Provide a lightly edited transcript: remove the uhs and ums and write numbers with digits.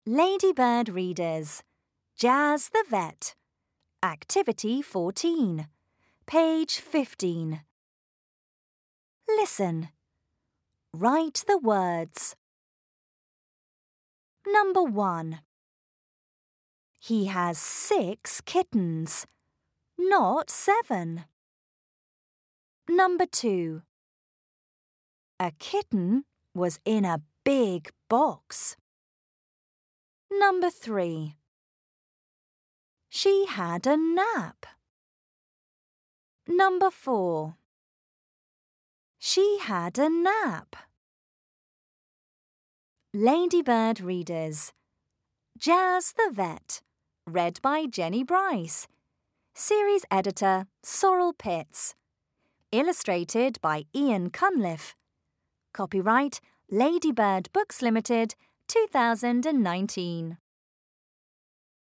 Ladybird Readers, Jazz the Vet, Activity 14, page 15. Listen. Write the words. Number 1. He has 6 kittens, not 7. Number 2. A kitten was in a big box. Number 3. She had a nap. Number 4. She had a nap. Ladybird Readers, Jazz the Vet, read by Jenny Bryce. Series editor Sorrel Pitts. Illustrated by Ian Cunliffe. Copyright Ladybird Books Limited, 2019.